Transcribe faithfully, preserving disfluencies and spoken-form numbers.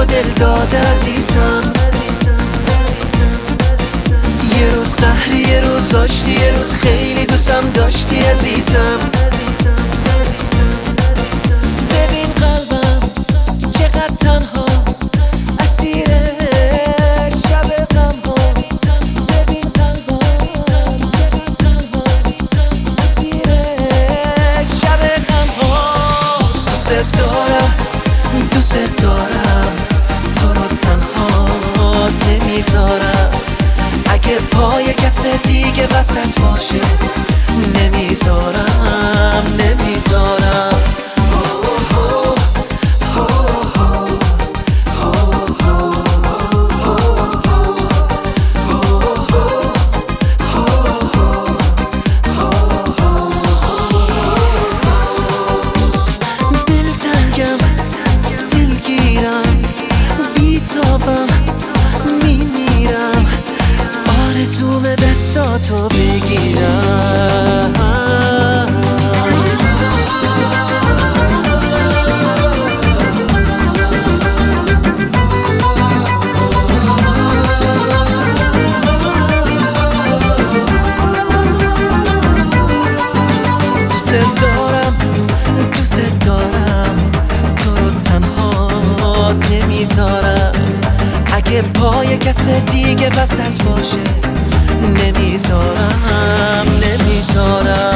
با دل داده عزیزم. یه روز قهری یه روز آشتی، یه روز خیلی دوستم داشتی عزیزم. ببین قلبم چقدر تنهاست، اسیر شب غم ها. ببین قلبم اسیر شب غم هاست. دوست دارم دوست دارم تو رو تنها نمیذارم. اگه پای کس دیگه وسط باشه نمیذارم نمیذارم. دلتنگم دلگیرم بیتابم میمیرم، آرزوم دستاتو بگیرم. دوست دارم دوست دارم تو رو تنها نمیذارم. اگه پای کس دیگه وسط باشه نمیذارم نمیذارم.